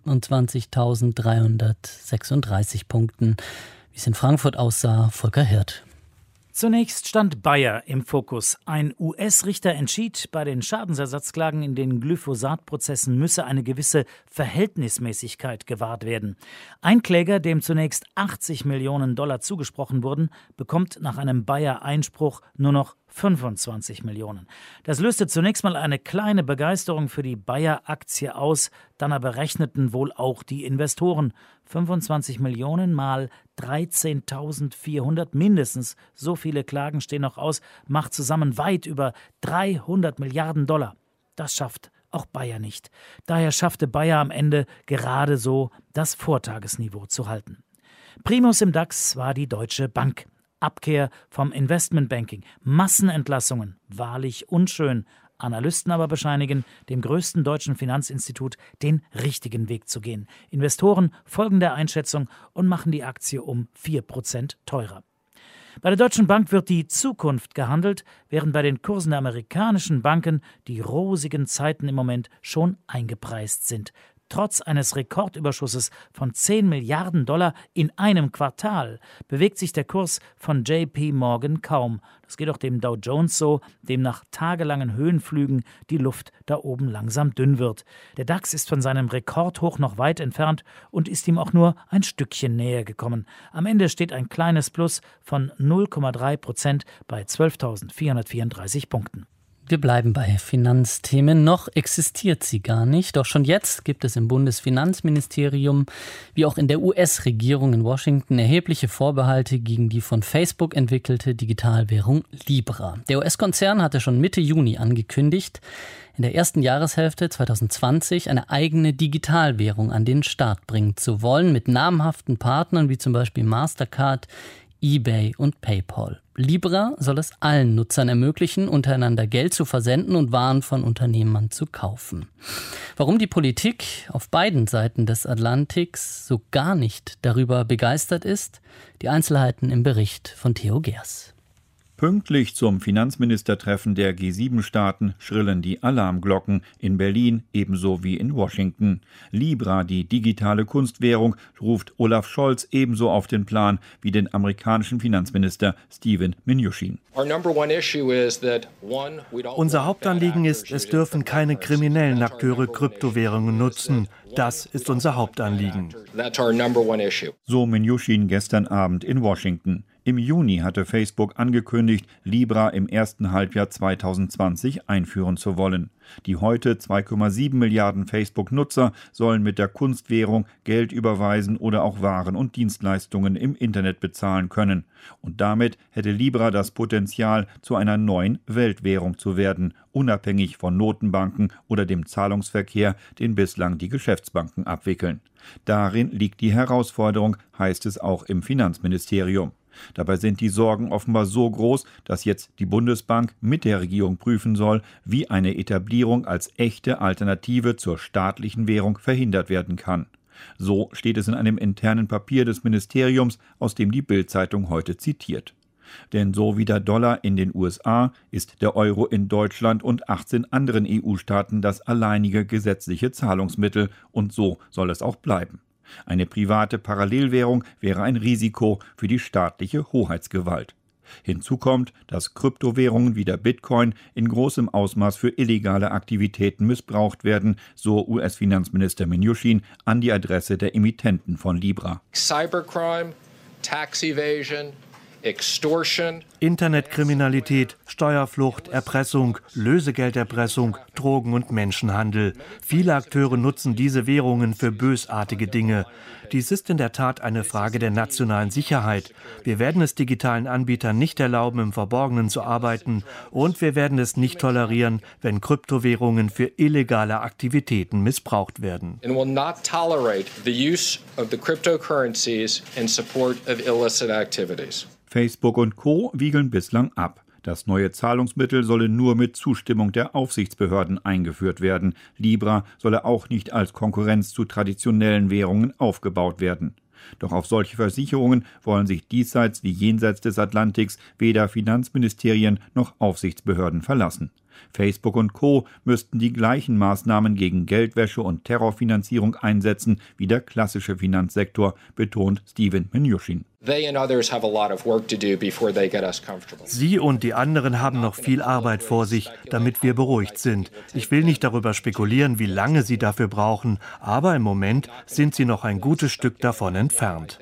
siebenundzwanzigtausenddreihundertsechsunddreißig Punkten. Wie es in Frankfurt aussah, Volker Hirt. Zunächst stand Bayer im Fokus. Ein U S-Richter entschied, bei den Schadensersatzklagen in den Glyphosat-Prozessen müsse eine gewisse Verhältnismäßigkeit gewahrt werden. Ein Kläger, dem zunächst achtzig Millionen Dollar zugesprochen wurden, bekommt nach einem Bayer-Einspruch nur noch fünfundzwanzig Millionen. Das löste zunächst mal eine kleine Begeisterung für die Bayer-Aktie aus, dann aber rechneten wohl auch die Investoren. fünfundzwanzig Millionen mal dreizehntausendvierhundert, mindestens so viele Klagen stehen noch aus, macht zusammen weit über dreihundert Milliarden Dollar. Das schafft auch Bayer nicht. Daher schaffte Bayer am Ende gerade so, das Vortagesniveau zu halten. Primus im DAX war die Deutsche Bank. Abkehr vom Investmentbanking, Massenentlassungen, wahrlich unschön. Analysten aber bescheinigen, dem größten deutschen Finanzinstitut den richtigen Weg zu gehen. Investoren folgen der Einschätzung und machen die Aktie um vier Prozent teurer. Bei der Deutschen Bank wird die Zukunft gehandelt, während bei den Kursen der amerikanischen Banken die rosigen Zeiten im Moment schon eingepreist sind. Trotz eines Rekordüberschusses von zehn Milliarden Dollar in einem Quartal bewegt sich der Kurs von J P Morgan kaum. Das geht auch dem Dow Jones so, dem nach tagelangen Höhenflügen die Luft da oben langsam dünn wird. Der DAX ist von seinem Rekordhoch noch weit entfernt und ist ihm auch nur ein Stückchen näher gekommen. Am Ende steht ein kleines Plus von null Komma drei Prozent bei zwölftausendvierhundertvierunddreißig Punkten. Wir bleiben bei Finanzthemen. Noch existiert sie gar nicht. Doch schon jetzt gibt es im Bundesfinanzministerium wie auch in der U S-Regierung in Washington erhebliche Vorbehalte gegen die von Facebook entwickelte Digitalwährung Libra. Der U S-Konzern hatte schon Mitte Juni angekündigt, in der ersten Jahreshälfte zweitausendzwanzig eine eigene Digitalwährung an den Start bringen zu wollen, mit namhaften Partnern wie zum Beispiel Mastercard, eBay und PayPal. Libra soll es allen Nutzern ermöglichen, untereinander Geld zu versenden und Waren von Unternehmern zu kaufen. Warum die Politik auf beiden Seiten des Atlantiks so gar nicht darüber begeistert ist, die Einzelheiten im Bericht von Theo Gers. Pünktlich zum Finanzministertreffen der G sieben Staaten schrillen die Alarmglocken in Berlin ebenso wie in Washington. Libra, die digitale Kunstwährung, ruft Olaf Scholz ebenso auf den Plan wie den amerikanischen Finanzminister Steven Mnuchin. Unser Hauptanliegen ist, es dürfen keine kriminellen Akteure Kryptowährungen nutzen. Das ist unser Hauptanliegen. So Mnuchin gestern Abend in Washington. Im Juni hatte Facebook angekündigt, Libra im ersten Halbjahr zweitausendzwanzig einführen zu wollen. Die heute zwei Komma sieben Milliarden Facebook-Nutzer sollen mit der Kunstwährung Geld überweisen oder auch Waren und Dienstleistungen im Internet bezahlen können. Und damit hätte Libra das Potenzial, zu einer neuen Weltwährung zu werden, unabhängig von Notenbanken oder dem Zahlungsverkehr, den bislang die Geschäftsbanken abwickeln. Darin liegt die Herausforderung, heißt es auch im Finanzministerium. Dabei sind die Sorgen offenbar so groß, dass jetzt die Bundesbank mit der Regierung prüfen soll, wie eine Etablierung als echte Alternative zur staatlichen Währung verhindert werden kann. So steht es in einem internen Papier des Ministeriums, aus dem die Bild-Zeitung heute zitiert. Denn so wie der Dollar in den U S A ist der Euro in Deutschland und achtzehn anderen E U-Staaten das alleinige gesetzliche Zahlungsmittel, und so soll es auch bleiben. Eine private Parallelwährung wäre ein Risiko für die staatliche Hoheitsgewalt. Hinzu kommt, dass Kryptowährungen wie der Bitcoin in großem Ausmaß für illegale Aktivitäten missbraucht werden, so U S-Finanzminister Mnuchin an die Adresse der Emittenten von Libra. Cybercrime, tax evasion, extortion. Internetkriminalität, Steuerflucht, Erpressung, Lösegelderpressung, Drogen- und Menschenhandel. Viele Akteure nutzen diese Währungen für bösartige Dinge. Dies ist in der Tat eine Frage der nationalen Sicherheit. Wir werden es digitalen Anbietern nicht erlauben, im Verborgenen zu arbeiten. Und wir werden es nicht tolerieren, wenn Kryptowährungen für illegale Aktivitäten missbraucht werden. And will not tolerate the use of the cryptocurrencies in support of illicit activities. Facebook und Co. wiegeln bislang ab. Das neue Zahlungsmittel solle nur mit Zustimmung der Aufsichtsbehörden eingeführt werden. Libra solle auch nicht als Konkurrenz zu traditionellen Währungen aufgebaut werden. Doch auf solche Versicherungen wollen sich diesseits wie jenseits des Atlantiks weder Finanzministerien noch Aufsichtsbehörden verlassen. Facebook und Co. müssten die gleichen Maßnahmen gegen Geldwäsche und Terrorfinanzierung einsetzen wie der klassische Finanzsektor, betont Steven Mnuchin. Sie und die anderen haben noch viel Arbeit vor sich, damit wir beruhigt sind. Ich will nicht darüber spekulieren, wie lange sie dafür brauchen, aber im Moment sind sie noch ein gutes Stück davon entfernt.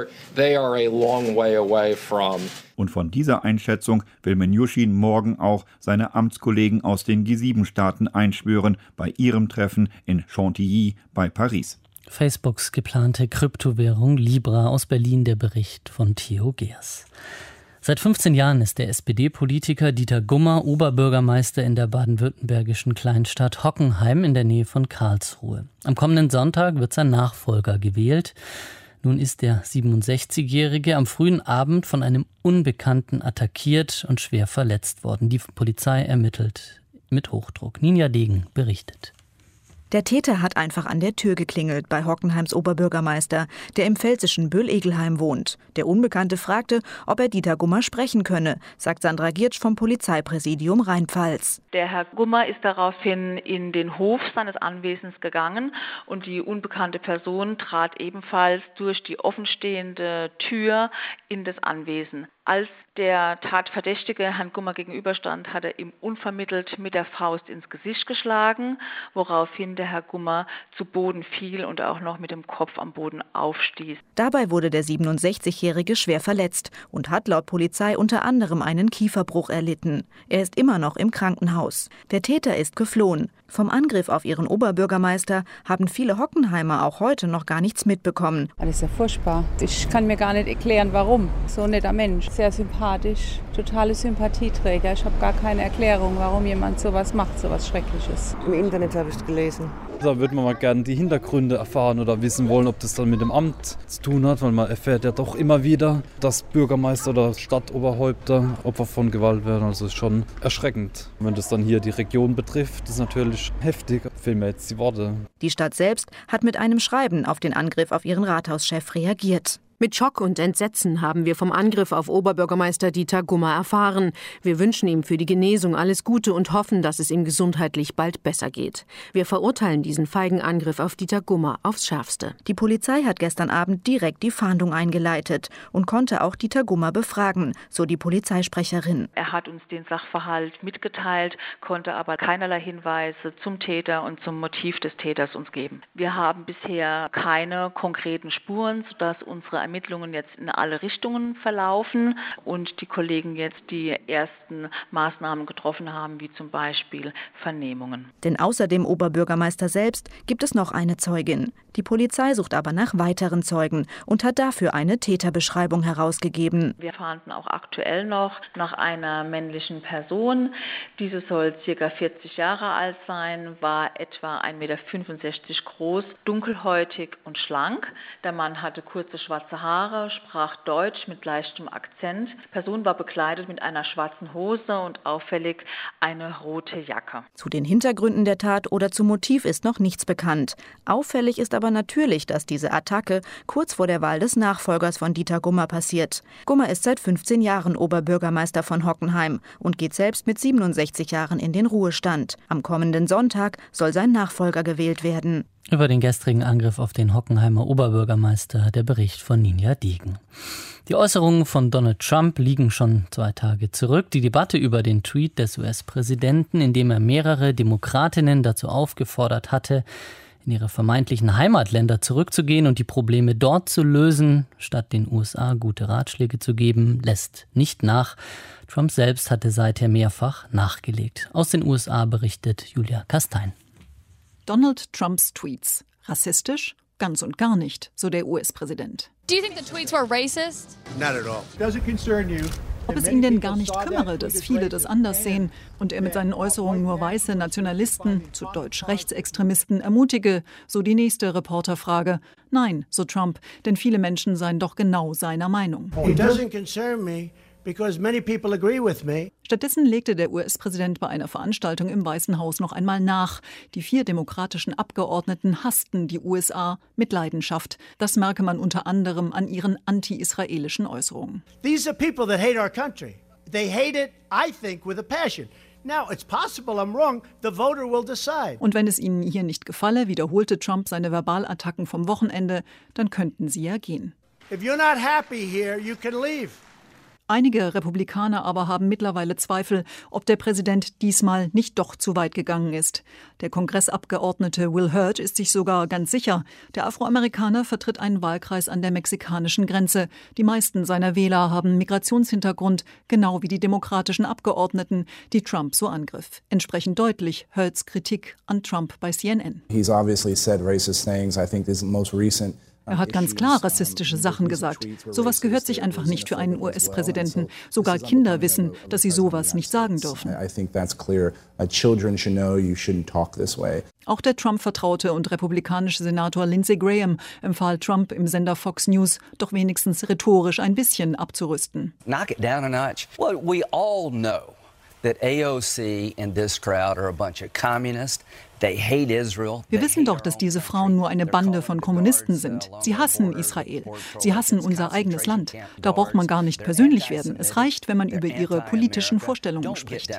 Und von dieser Einschätzung will Mnuchin morgen auch seine Amtskollegen aus den G sieben Staaten einschwören bei ihrem Treffen in Chantilly bei Paris. Facebooks geplante Kryptowährung Libra, aus Berlin der Bericht von Theo Geers. Seit fünfzehn Jahren ist der S P D-Politiker Dieter Gummer Oberbürgermeister in der baden-württembergischen Kleinstadt Hockenheim in der Nähe von Karlsruhe. Am kommenden Sonntag wird sein Nachfolger gewählt. Nun ist der siebenundsechzigjährige am frühen Abend von einem Unbekannten attackiert und schwer verletzt worden. Die Polizei ermittelt mit Hochdruck. Ninja Degen berichtet. Der Täter hat einfach an der Tür geklingelt bei Hockenheims Oberbürgermeister, der im pfälzischen Böll-Egelheim wohnt. Der Unbekannte fragte, ob er Dieter Gummer sprechen könne, sagt Sandra Giertsch vom Polizeipräsidium Rheinpfalz. Der Herr Gummer ist daraufhin in den Hof seines Anwesens gegangen und die unbekannte Person trat ebenfalls durch die offenstehende Tür in das Anwesen. Als der Tatverdächtige Herrn Gummer gegenüberstand, hat er ihm unvermittelt mit der Faust ins Gesicht geschlagen, woraufhin der Herr Gummer zu Boden fiel und auch noch mit dem Kopf am Boden aufstieß. Dabei wurde der siebenundsechzigjährige schwer verletzt und hat laut Polizei unter anderem einen Kieferbruch erlitten. Er ist immer noch im Krankenhaus. Der Täter ist geflohen. Vom Angriff auf ihren Oberbürgermeister haben viele Hockenheimer auch heute noch gar nichts mitbekommen. Das ist ja furchtbar. Ich kann mir gar nicht erklären, warum. So ein netter Mensch, sehr sympathisch, totale Sympathieträger. Ich habe gar keine Erklärung, warum jemand sowas macht, sowas Schreckliches. Im Internet habe ich es gelesen. Da würde man mal gerne die Hintergründe erfahren oder wissen wollen, ob das dann mit dem Amt zu tun hat, weil man erfährt ja doch immer wieder, dass Bürgermeister oder Stadtoberhäupter Opfer von Gewalt werden. Also ist schon erschreckend. Wenn das dann hier die Region betrifft, ist natürlich heftig. Fehlen mir jetzt die Worte. Die Stadt selbst hat mit einem Schreiben auf den Angriff auf ihren Rathauschef reagiert. Mit Schock und Entsetzen haben wir vom Angriff auf Oberbürgermeister Dieter Gummer erfahren. Wir wünschen ihm für die Genesung alles Gute und hoffen, dass es ihm gesundheitlich bald besser geht. Wir verurteilen diesen feigen Angriff auf Dieter Gummer aufs Schärfste. Die Polizei hat gestern Abend direkt die Fahndung eingeleitet und konnte auch Dieter Gummer befragen, so die Polizeisprecherin. Er hat uns den Sachverhalt mitgeteilt, konnte aber keinerlei Hinweise zum Täter und zum Motiv des Täters uns geben. Wir haben bisher keine konkreten Spuren, sodass unsere Ermittlungen jetzt in alle Richtungen verlaufen und die Kollegen jetzt die ersten Maßnahmen getroffen haben, wie zum Beispiel Vernehmungen. Denn außer dem Oberbürgermeister selbst gibt es noch eine Zeugin. Die Polizei sucht aber nach weiteren Zeugen und hat dafür eine Täterbeschreibung herausgegeben. Wir fahnden auch aktuell noch nach einer männlichen Person. Diese soll ca. vierzig Jahre alt sein, war etwa ein Meter fünfundsechzig groß, dunkelhäutig und schlank. Der Mann hatte kurze schwarze Haare, sprach Deutsch mit leichtem Akzent. Die Person war bekleidet mit einer schwarzen Hose und auffällig eine rote Jacke. Zu den Hintergründen der Tat oder zum Motiv ist noch nichts bekannt. Auffällig ist aber natürlich, dass diese Attacke kurz vor der Wahl des Nachfolgers von Dieter Gummer passiert. Gummer ist seit fünfzehn Jahren Oberbürgermeister von Hockenheim und geht selbst mit siebenundsechzig Jahren in den Ruhestand. Am kommenden Sonntag soll sein Nachfolger gewählt werden. Über den gestrigen Angriff auf den Hockenheimer Oberbürgermeister der Bericht von Ninja Degen. Die Äußerungen von Donald Trump liegen schon zwei Tage zurück. Die Debatte über den Tweet des U S-Präsidenten, in dem er mehrere Demokratinnen dazu aufgefordert hatte, in ihre vermeintlichen Heimatländer zurückzugehen und die Probleme dort zu lösen, statt den U S A gute Ratschläge zu geben, lässt nicht nach. Trump selbst hatte seither mehrfach nachgelegt. Aus den U S A berichtet Julia Kastein. Donald Trumps Tweets. Rassistisch? Ganz und gar nicht, so der U S-Präsident. Do you think the tweets were racist? Not at all. Does it concern you? Ob es ihn denn gar nicht kümmere, dass viele das anders sehen und er mit seinen Äußerungen nur weiße Nationalisten, zu Deutsch Rechtsextremisten, ermutige, so die nächste Reporterfrage. Nein, so Trump, denn viele Menschen seien doch genau seiner Meinung. It doesn't concern me. Because many people agree with me. Stattdessen legte der U S-Präsident bei einer Veranstaltung im Weißen Haus noch einmal nach. Die vier demokratischen Abgeordneten hassten die U S A mit Leidenschaft. Das merke man unter anderem an ihren anti-israelischen Äußerungen. These are people that hate our country. They hate it, I think, with a passion. Now, it's possible I'm wrong. The voter will decide. Und wenn es ihnen hier nicht gefalle, wiederholte Trump seine Verbalattacken vom Wochenende, dann könnten sie ja gehen. If you're not happy here, you can leave. Einige Republikaner aber haben mittlerweile Zweifel, ob der Präsident diesmal nicht doch zu weit gegangen ist. Der Kongressabgeordnete Will Hurt ist sich sogar ganz sicher. Der Afroamerikaner vertritt einen Wahlkreis an der mexikanischen Grenze. Die meisten seiner Wähler haben Migrationshintergrund, genau wie die demokratischen Abgeordneten, die Trump so angriff. Entsprechend deutlich Hurts Kritik an Trump bei C N N. He's obviously said racist things. I think this most recent Er hat ganz klar rassistische Sachen gesagt. Sowas gehört sich einfach nicht für einen U S-Präsidenten. Sogar Kinder wissen, dass sie sowas nicht sagen dürfen. Auch der Trump-Vertraute und republikanische Senator Lindsey Graham empfahl Trump im Sender Fox News, doch wenigstens rhetorisch ein bisschen abzurüsten. Knock it down a notch. Well, we all know that A O C and this crowd are a bunch of communists. Wir wissen doch, dass diese Frauen nur eine Bande von Kommunisten sind. Sie hassen Israel. Sie hassen unser eigenes Land. Da braucht man gar nicht persönlich werden. Es reicht, wenn man über ihre politischen Vorstellungen spricht.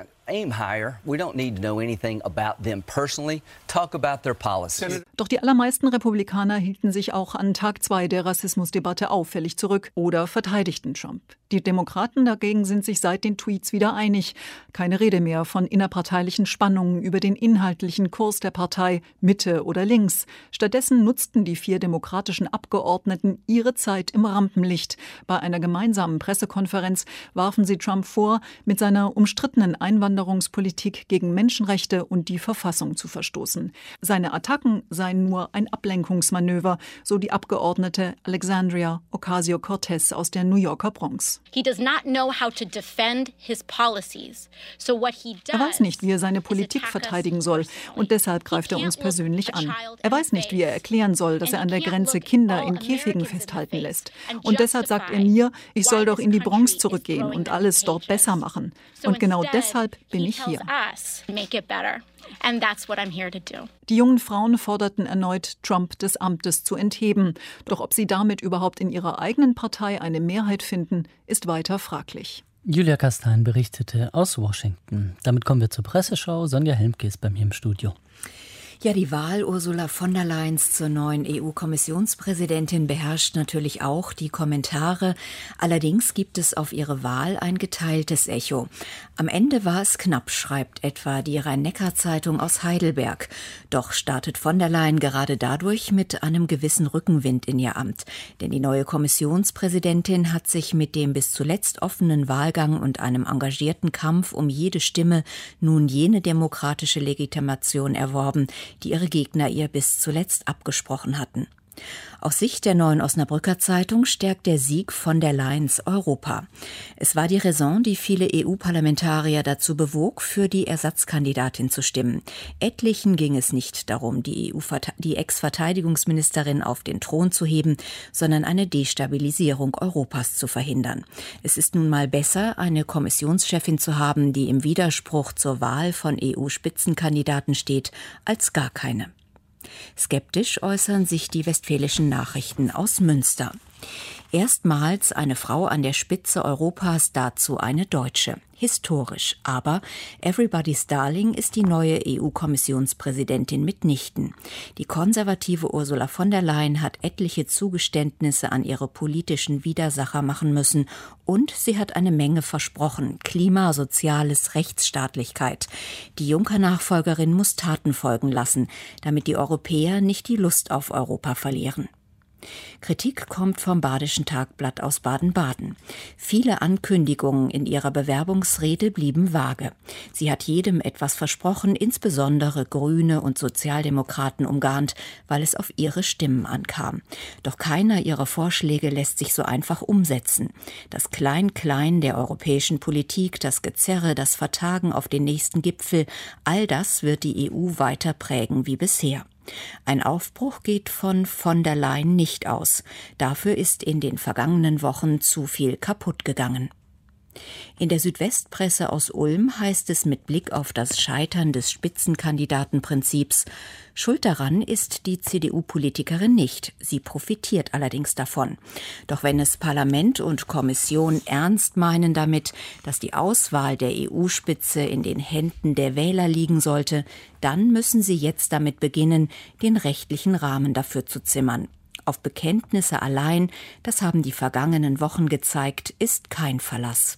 Doch die allermeisten Republikaner hielten sich auch an Tag zwei der Rassismusdebatte auffällig zurück oder verteidigten Trump. Die Demokraten dagegen sind sich seit den Tweets wieder einig. Keine Rede mehr von innerparteilichen Spannungen über den inhaltlichen Kurs der Partei, Mitte oder links. Stattdessen nutzten die vier demokratischen Abgeordneten ihre Zeit im Rampenlicht. Bei einer gemeinsamen Pressekonferenz warfen sie Trump vor, mit seiner umstrittenen Einwanderungspolitik gegen Menschenrechte und die Verfassung zu verstoßen. Seine Attacken seien nur ein Ablenkungsmanöver, so die Abgeordnete Alexandria Ocasio-Cortez aus der New Yorker Bronx. He does not know how to defend his policies. So what he does er weiß nicht, wie er seine Politik verteidigen soll und deshalb greift er uns persönlich an. Er weiß nicht, wie er erklären soll, dass er an der Grenze Kinder in Käfigen festhalten lässt. Und deshalb sagt er mir, ich soll doch in die Bronx zurückgehen und alles dort besser machen. Und genau deshalb bin ich hier. And that's what I'm here to do. Die jungen Frauen forderten erneut, Trump des Amtes zu entheben. Doch ob sie damit überhaupt in ihrer eigenen Partei eine Mehrheit finden, ist weiter fraglich. Julia Kastein berichtete aus Washington. Damit kommen wir zur Presseschau. Sonja Helmke ist bei mir im Studio. Ja, die Wahl Ursula von der Leyen zur neuen E U-Kommissionspräsidentin beherrscht natürlich auch die Kommentare. Allerdings gibt es auf ihre Wahl ein geteiltes Echo. Am Ende war es knapp, schreibt etwa die Rhein-Neckar-Zeitung aus Heidelberg. Doch startet von der Leyen gerade dadurch mit einem gewissen Rückenwind in ihr Amt. Denn die neue Kommissionspräsidentin hat sich mit dem bis zuletzt offenen Wahlgang und einem engagierten Kampf um jede Stimme nun jene demokratische Legitimation erworben, die ihre Gegner ihr bis zuletzt abgesprochen hatten. Aus Sicht der Neuen Osnabrücker Zeitung stärkt der Sieg von der Leyens Europa. Es war die Raison, die viele E U-Parlamentarier dazu bewog, für die Ersatzkandidatin zu stimmen. Etlichen ging es nicht darum, die, E U die Ex-Verteidigungsministerin auf den Thron zu heben, sondern eine Destabilisierung Europas zu verhindern. Es ist nun mal besser, eine Kommissionschefin zu haben, die im Widerspruch zur Wahl von E U-Spitzenkandidaten steht, als gar keine. Skeptisch äußern sich die Westfälischen Nachrichten aus Münster. Erstmals eine Frau an der Spitze Europas, dazu eine Deutsche. Historisch, aber Everybody's Darling ist die neue E U-Kommissionspräsidentin mitnichten. Die konservative Ursula von der Leyen hat etliche Zugeständnisse an ihre politischen Widersacher machen müssen und sie hat eine Menge versprochen. Klima, Soziales, Rechtsstaatlichkeit. Die Juncker-Nachfolgerin muss Taten folgen lassen, damit die Europäer nicht die Lust auf Europa verlieren. Kritik kommt vom Badischen Tagblatt aus Baden-Baden. Viele Ankündigungen in ihrer Bewerbungsrede blieben vage. Sie hat jedem etwas versprochen, insbesondere Grüne und Sozialdemokraten umgarnt, weil es auf ihre Stimmen ankam. Doch keiner ihrer Vorschläge lässt sich so einfach umsetzen. Das Klein-Klein der europäischen Politik, das Gezerre, das Vertagen auf den nächsten Gipfel, all das wird die E U weiter prägen wie bisher. Ein Aufbruch geht von von der Leyen nicht aus. Dafür ist in den vergangenen Wochen zu viel kaputt gegangen. In der Südwestpresse aus Ulm heißt es mit Blick auf das Scheitern des Spitzenkandidatenprinzips: Schuld daran ist die C D U-Politikerin nicht. Sie profitiert allerdings davon. Doch wenn es Parlament und Kommission ernst meinen damit, dass die Auswahl der E U-Spitze in den Händen der Wähler liegen sollte, dann müssen sie jetzt damit beginnen, den rechtlichen Rahmen dafür zu zimmern. Auf Bekenntnisse allein, das haben die vergangenen Wochen gezeigt, ist kein Verlass.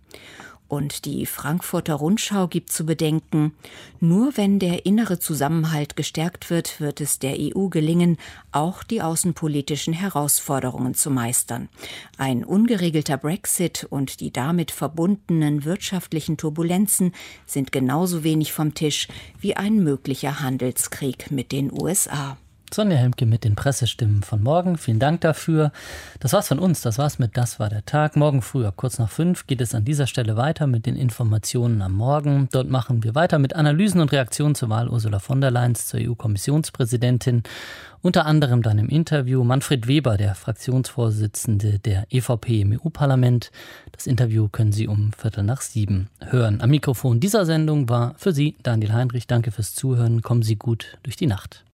Und die Frankfurter Rundschau gibt zu bedenken, nur wenn der innere Zusammenhalt gestärkt wird, wird es der E U gelingen, auch die außenpolitischen Herausforderungen zu meistern. Ein ungeregelter Brexit und die damit verbundenen wirtschaftlichen Turbulenzen sind genauso wenig vom Tisch wie ein möglicher Handelskrieg mit den U S A. Sonja Helmke mit den Pressestimmen von morgen. Vielen Dank dafür. Das war's von uns. Das war's mit Das war der Tag. Morgen früh ab kurz nach fünf geht es an dieser Stelle weiter mit den Informationen am Morgen. Dort machen wir weiter mit Analysen und Reaktionen zur Wahl Ursula von der Leyen zur E U-Kommissionspräsidentin. Unter anderem dann im Interview Manfred Weber, der Fraktionsvorsitzende der E V P im E U-Parlament. Das Interview können Sie um Viertel nach sieben hören. Am Mikrofon dieser Sendung war für Sie Daniel Heinrich. Danke fürs Zuhören. Kommen Sie gut durch die Nacht.